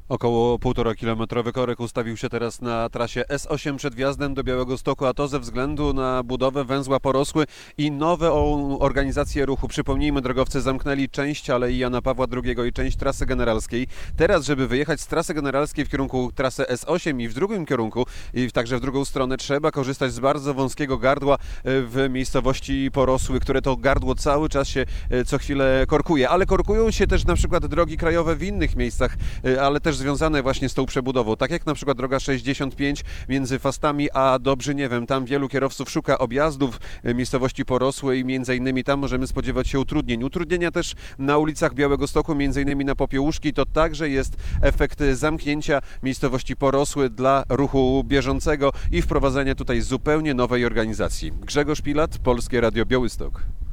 Około 1,5-kilometrowy korek ustawił się teraz na trasie S8 przed wjazdem do Białegostoku, a to ze względu na budowę węzła Porosły i nową organizację ruchu. Przypomnijmy, drogowcy zamknęli część Alei Jana Pawła II i część Trasy Generalskiej. Teraz, żeby wyjechać z Trasy Generalskiej w kierunku trasy S8 i w drugim kierunku, i także w drugą stronę, trzeba korzystać z bardzo wąskiego gardła w miejscowości Porosły, które to gardło cały czas się co chwilę korkuje. Ale korkują się też na przykład drogi krajowe w innych miejscach, ale też związane właśnie z tą przebudową, tak jak na przykład droga 65 między Fastami a Dobrzyniewem. Tam wielu kierowców szuka objazdów miejscowości Porosłej i między innymi tam możemy spodziewać się utrudnień. Utrudnienia też na ulicach Białegostoku, między innymi na Popiełuszki. To także jest efekt zamknięcia miejscowości Porosły dla ruchu bieżącego i wprowadzenia tutaj zupełnie nowej organizacji. Grzegorz Pilat, Polskie Radio Białystok.